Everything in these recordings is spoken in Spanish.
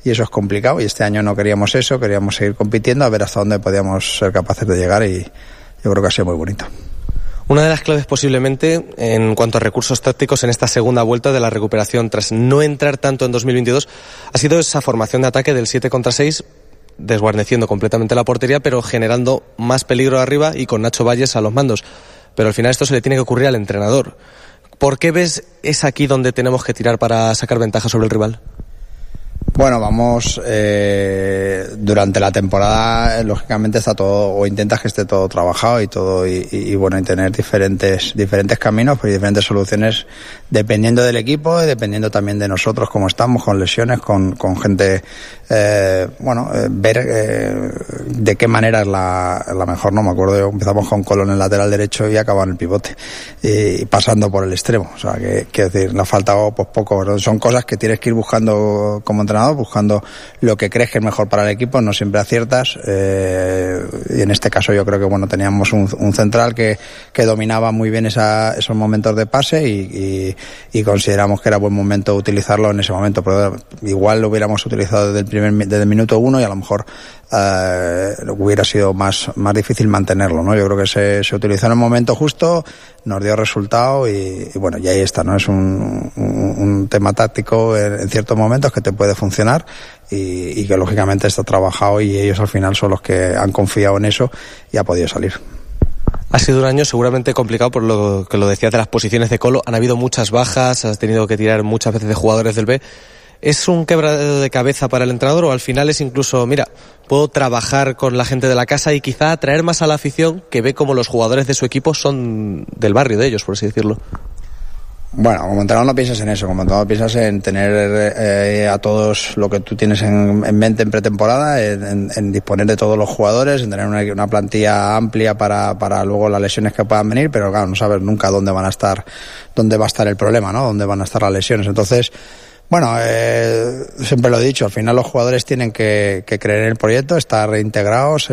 y eso es complicado, y este año no queríamos eso, queríamos seguir compitiendo a ver hasta dónde podíamos ser capaces de llegar, y yo creo que ha sido muy bonito. Una de las claves posiblemente en cuanto a recursos tácticos en esta segunda vuelta de la recuperación tras no entrar tanto en 2022 ha sido esa formación de ataque del 7 contra 6, desguarneciendo completamente la portería pero generando más peligro arriba y con Nacho Valles a los mandos. Pero al final esto se le tiene que ocurrir al entrenador. ¿Por qué ves es aquí donde tenemos que tirar para sacar ventaja sobre el rival? Bueno, vamos, durante la temporada lógicamente está todo, o intentas que esté todo trabajado y todo, y bueno, y tener diferentes caminos, pues diferentes soluciones dependiendo del equipo y dependiendo también de nosotros cómo estamos, con lesiones, con gente, ver de qué manera es la mejor, ¿no? Me acuerdo, empezamos con Colón en el lateral derecho y acababa en el pivote, y pasando por el extremo, o sea, que quiero decir, le ha faltado pues poco, ¿no? Son cosas que tienes que ir buscando como entrenador, buscando lo que crees que es mejor para el equipo, no siempre aciertas, y en este caso yo creo que bueno, teníamos un central que dominaba muy bien esos momentos de pase, y consideramos que era buen momento utilizarlo en ese momento, pero igual lo hubiéramos utilizado desde el minuto 1 y a lo mejor hubiera sido más difícil mantenerlo, ¿no? Yo creo que se utilizó en el momento justo, nos dio resultado, y bueno, y ahí está, ¿no? Es un tema táctico en ciertos momentos que te puede funcionar, y que lógicamente está trabajado, y ellos al final son los que han confiado en eso y ha podido salir. Ha sido un año seguramente complicado por lo que lo decías de las posiciones de Colo. Han habido muchas bajas, has tenido que tirar muchas veces de jugadores del B. ¿Es un quebradero de cabeza para el entrenador o al final es incluso, mira, puedo trabajar con la gente de la casa y quizá atraer más a la afición que ve como los jugadores de su equipo son del barrio de ellos, por así decirlo? Bueno, como entrenador no piensas en eso, como entrenador piensas en tener a todos lo que tú tienes en mente en pretemporada, en disponer de todos los jugadores, en tener una plantilla amplia para luego las lesiones que puedan venir, pero claro, no sabes nunca dónde va a estar el problema, ¿no? Dónde van a estar las lesiones. Entonces, bueno, siempre lo he dicho, al final los jugadores tienen que creer en el proyecto, estar reintegrados,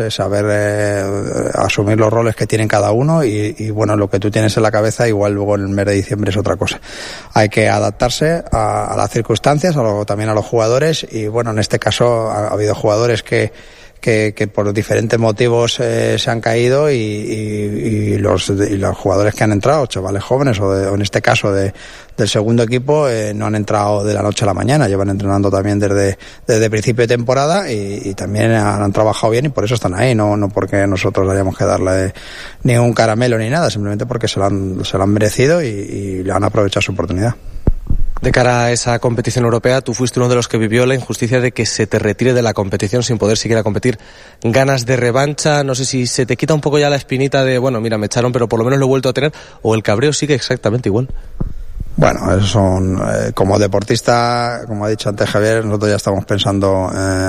saber asumir los roles que tienen cada uno, y bueno, lo que tú tienes en la cabeza igual luego en el mes de diciembre es otra cosa. Hay que adaptarse a las circunstancias, también a los jugadores, y bueno, en este caso ha habido jugadores que por diferentes motivos se han caído, y los jugadores que han entrado, chavales jóvenes o en este caso del segundo equipo, no han entrado de la noche a la mañana, llevan entrenando también desde principio de temporada, y también han trabajado bien, y por eso están ahí, no porque nosotros hayamos que darle ni un caramelo ni nada, simplemente porque se lo han merecido y le han aprovechado su oportunidad. De cara a esa competición europea, tú fuiste uno de los que vivió la injusticia de que se te retire de la competición sin poder siquiera competir. ¿Ganas de revancha? No sé si se te quita un poco ya la espinita de, bueno, mira, me echaron, pero por lo menos lo he vuelto a tener, o el cabreo sigue exactamente igual. Bueno, eso son, como deportista, como ha dicho antes Javier, nosotros ya estamos pensando,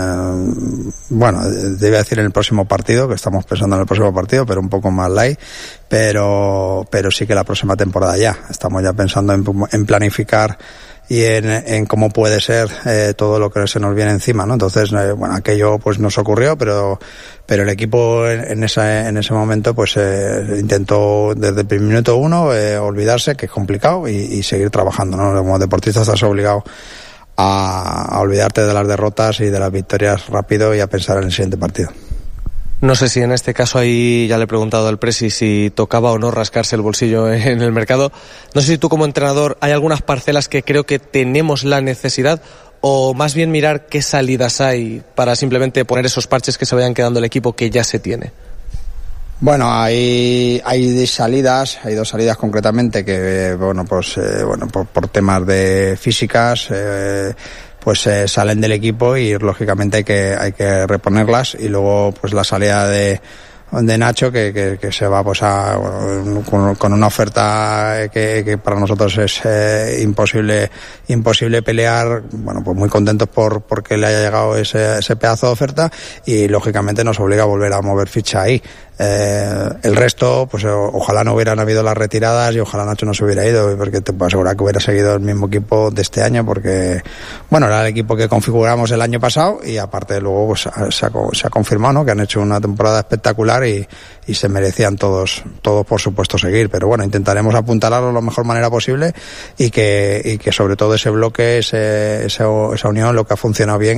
debe decir en el próximo partido, que estamos pensando en el próximo partido, pero un poco más light, pero sí que la próxima temporada ya. Estamos ya pensando en planificar y en cómo puede ser todo lo que se nos viene encima, ¿no? Entonces, aquello pues nos ocurrió, pero el equipo en ese momento pues intentó desde el minuto 1 olvidarse, que es complicado, y seguir trabajando, ¿no? Como deportista estás obligado a olvidarte de las derrotas y de las victorias rápido y a pensar en el siguiente partido. No sé si en este caso ahí ya le he preguntado al Presi si tocaba o no rascarse el bolsillo en el mercado. No sé si tú como entrenador hay algunas parcelas que creo que tenemos la necesidad, o más bien mirar qué salidas hay para simplemente poner esos parches que se vayan quedando el equipo que ya se tiene. Bueno, hay salidas, hay dos salidas concretamente que, por temas de físicas, salen del equipo, y lógicamente hay que reponerlas, y luego pues la salida de Nacho que se va pues con una oferta que para nosotros es imposible pelear. Bueno, pues muy contentos porque le haya llegado ese pedazo de oferta, y lógicamente nos obliga a volver a mover ficha ahí. El resto, pues ojalá no hubieran habido las retiradas, y ojalá Nacho no se hubiera ido, porque te puedo asegurar que hubiera seguido el mismo equipo de este año, porque era el equipo que configuramos el año pasado, y aparte luego pues, se ha confirmado, ¿no?, que han hecho una temporada espectacular, y se merecían todos por supuesto seguir, pero bueno, intentaremos apuntalarlo de la mejor manera posible, y que sobre todo ese bloque, esa unión, lo que ha funcionado bien,